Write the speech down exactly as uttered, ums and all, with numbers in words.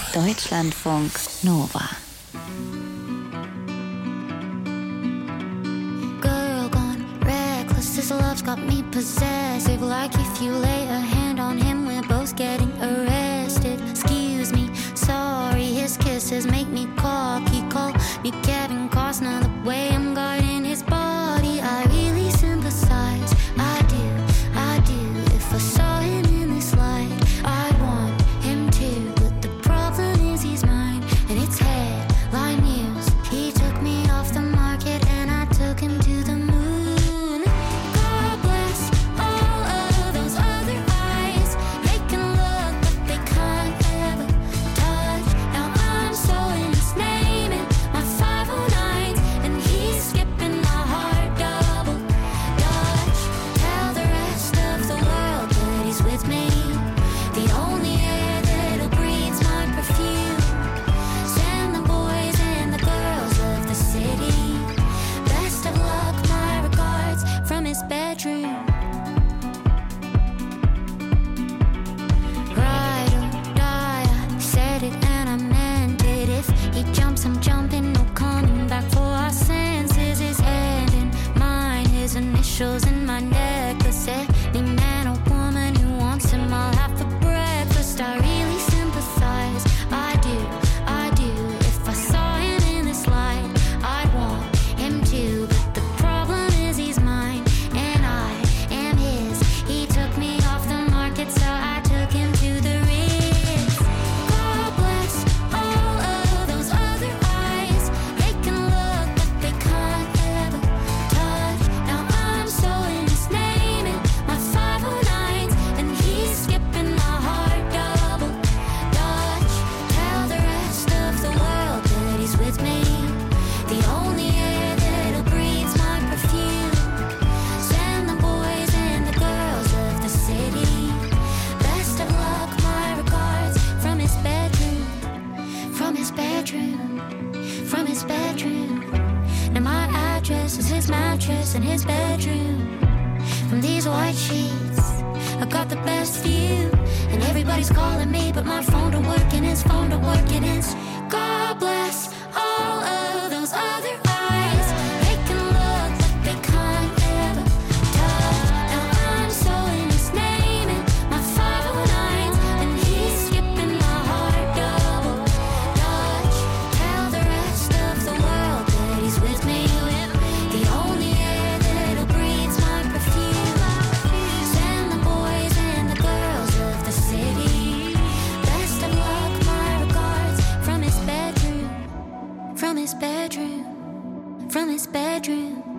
Deutschlandfunk Nova. Girl gone reckless, this love's got me possessive. Like if you lay a hand on him, we're both getting arrested. Excuse me, sorry, his kisses make me cocky. Call me Kevin Costner, the way I'm guarding his body. I really sympathize, I do, I do. If I saw him in this light, I'd want him too. But the problem is he's mine, and it's headline news. He took me off the market and I took him to the moon. God bless all of those other eyes. They can look but they can't ever touch. Now I'm so in his name and my five oh nines, and he's skipping my heart double dutch. Tell the rest of the world that he's with me. The only air that'll breathe my perfume. Send the boys and the girls of the city best of luck, my regards from his bedroom. Ride or die, I said it and I meant it. If he jumps, I'm jumping, no coming back for our senses. His hand in mine, his initials in my necklace. Any man or woman who wants him, I'll have for breakfast. I really sympathize, I do, I do. If I saw him in this light, I'd want him too. But the problem is he's mine, and I am his. He took me off the market, so I took him to the Ritz. God bless all of those other eyes. They can look, but they can't ever touch. Now I'm so in his name and my five oh nines, and he's skipping my heart double dutch. Tell the rest of the world that he's with me. The only air that'll breathe my perfume. Send the boys and the girls of the city best of luck, my regards from his bedroom. From his bedroom. From his bedroom. Now my address is his mattress in his bedroom. From these white sheets, I got the best view. And everybody's calling me, but my phone don't work and his phone don't work, and it's God bless all of those other eyes. They can look, but they can't ever touch. Now I'm so in his name and my five oh nines, and he's skipping my heart double dutch. Tell the rest of the world that he's with me. The only air that'll breathe my perfume. Send the boys and the girls of the city best of luck, my regards from his bedroom. From his bedroom. From his bedroom.